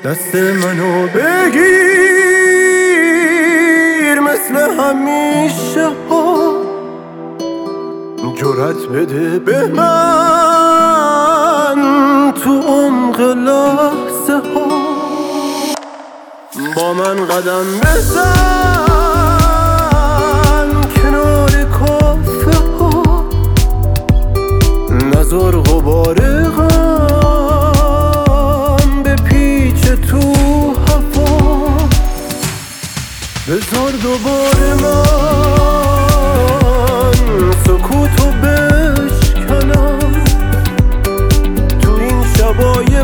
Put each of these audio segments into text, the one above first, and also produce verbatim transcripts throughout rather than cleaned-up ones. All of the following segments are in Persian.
دست منو بگیر مثل همیشه ها، جرأت بده به من تو عمق لحظه ها، با من قدم بزن کنار کافه ها، نذار غبار غم به پیچ تو هوا، بذار دوباره من سکوتو بشکنم تو این شبای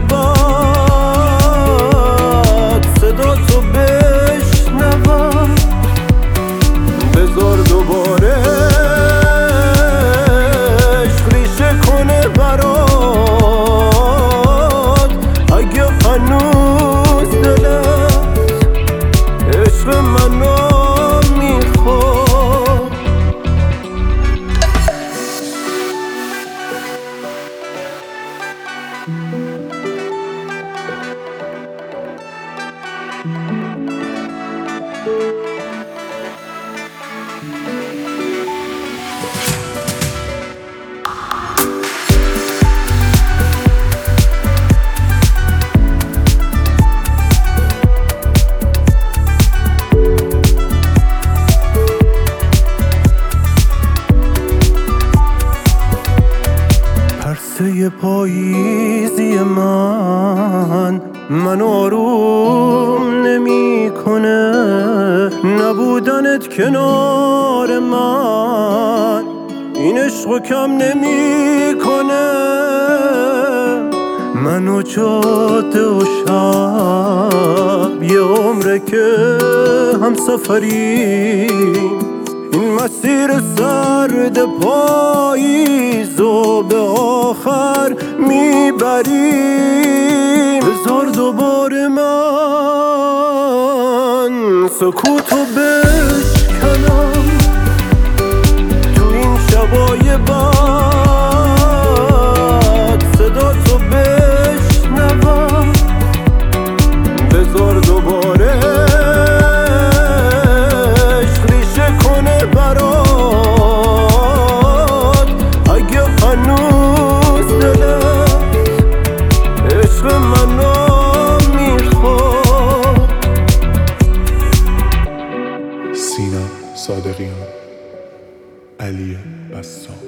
بد، صدا تو بشنوم، بذار دوباره عشق ریشه کنه برات، اگه هنوز دلت عشق منو میخواد. پرسه پاییزی من من آروم نمی کنه، نبودنت کنار من این عشقو کم نمی کنه، منو جاده و شب یه عمره که هم سفریم، این مسیر سرد پاییزو به آخر میبریم، بذار دوباره من سکوتو بشکنم تو این شبای بد، صدا تو بشنوم، بذار دوباره برات، اگه هنوز دلت عشق منو میخواد. سینا صادقیان، علی بسام.